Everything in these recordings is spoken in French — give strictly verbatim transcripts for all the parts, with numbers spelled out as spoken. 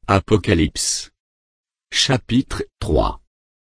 Apocalypse. Chapitre trois.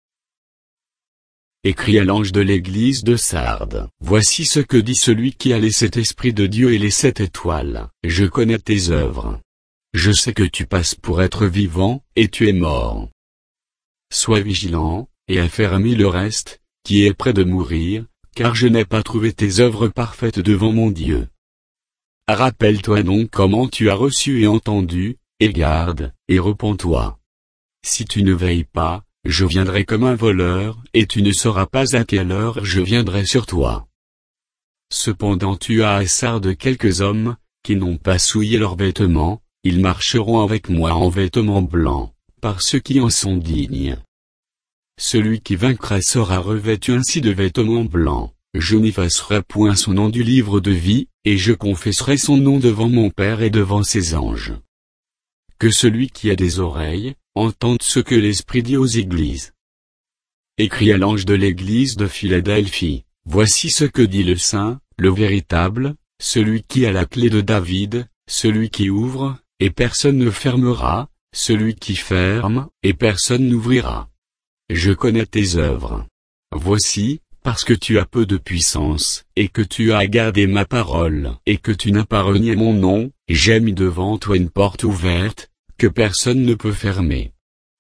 Écrit à l'ange de l'église de Sardes. Voici ce que dit celui qui a les sept esprits de Dieu et les sept étoiles. Je connais tes œuvres. Je sais que tu passes pour être vivant, et tu es mort. Sois vigilant, et affermis le reste, qui est près de mourir, car je n'ai pas trouvé tes œuvres parfaites devant mon Dieu. Rappelle-toi donc comment tu as reçu et entendu, et garde, et repens-toi. Si tu ne veilles pas, je viendrai comme un voleur, et tu ne sauras pas à quelle heure je viendrai sur toi. Cependant tu as à Sardes quelques hommes, qui n'ont pas souillé leurs vêtements, ils marcheront avec moi en vêtements blancs, par ceux qui en sont dignes. Celui qui vaincra sera revêtu ainsi de vêtements blancs, je n'effacerai point son nom du livre de vie, et je confesserai son nom devant mon Père et devant ses anges. Que celui qui a des oreilles, entende ce que l'Esprit dit aux églises. Écrit à l'ange de l'église de Philadelphie, voici ce que dit le Saint, le véritable, celui qui a la clé de David, celui qui ouvre, et personne ne fermera, celui qui ferme, et personne n'ouvrira. Je connais tes œuvres. Voici, parce que tu as peu de puissance, et que tu as gardé ma parole, et que tu n'as pas renié mon nom, j'ai mis devant toi une porte ouverte, que personne ne peut fermer.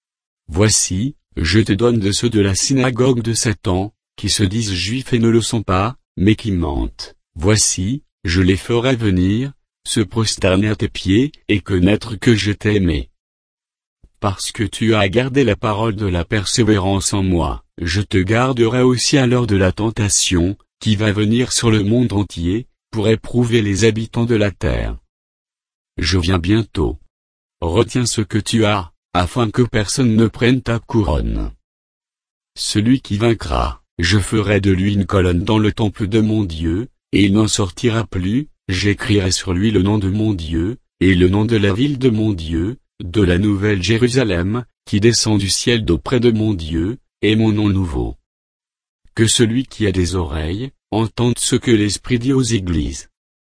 Voici, je te donne de ceux de la synagogue de Satan, qui se disent juifs et ne le sont pas, mais qui mentent. Voici, je les ferai venir, se prosterner à tes pieds, et connaître que je t'ai aimé. Parce que tu as gardé la parole de la persévérance en moi, je te garderai aussi à l'heure de la tentation, qui va venir sur le monde entier, pour éprouver les habitants de la terre. Je viens bientôt. Retiens ce que tu as, afin que personne ne prenne ta couronne. Celui qui vaincra, je ferai de lui une colonne dans le temple de mon Dieu, et il n'en sortira plus, j'écrirai sur lui le nom de mon Dieu, et le nom de la ville de mon Dieu, de la nouvelle Jérusalem, qui descend du ciel d'auprès de mon Dieu, et mon nom nouveau. Que celui qui a des oreilles, entende ce que l'Esprit dit aux églises.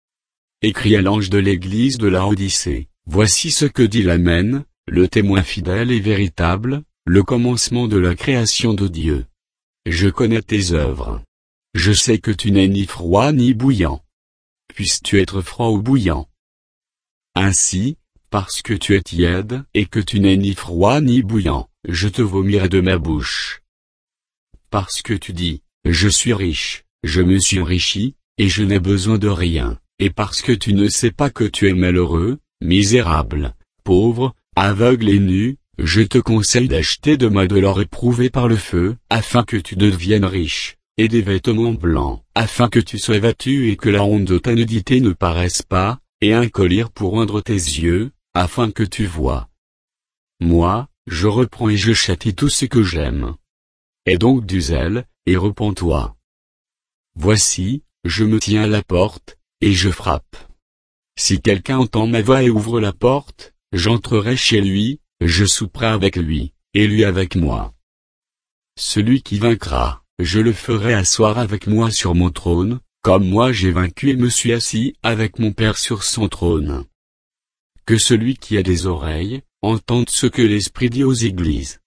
Écrit à l'ange de l'église de Laodicée, voici ce que dit l'Amen, le témoin fidèle et véritable, le commencement de la création de Dieu. Je connais tes œuvres. Je sais que tu n'es ni froid ni bouillant. Puisses-tu être froid ou bouillant? Ainsi, parce que tu es tiède, et que tu n'es ni froid ni bouillant, je te vomirai de ma bouche. Parce que tu dis, je suis riche, je me suis enrichi, et je n'ai besoin de rien, et parce que tu ne sais pas que tu es malheureux, misérable, pauvre, aveugle et nu, je te conseille d'acheter de moi de l'or éprouvé par le feu, afin que tu deviennes riche, et des vêtements blancs, afin que tu sois vêtu et que la honte de ta nudité ne paraisse pas, et un collier pour oindre tes yeux, afin que tu vois. Moi, je reprends et je châtie tout ce que j'aime. Aie donc du zèle, et repens-toi. Voici, je me tiens à la porte, et je frappe. Si quelqu'un entend ma voix et ouvre la porte, j'entrerai chez lui, je souperai avec lui, et lui avec moi. Celui qui vaincra, je le ferai asseoir avec moi sur mon trône, comme moi j'ai vaincu et me suis assis avec mon Père sur son trône. Que celui qui a des oreilles, entende ce que l'Esprit dit aux églises.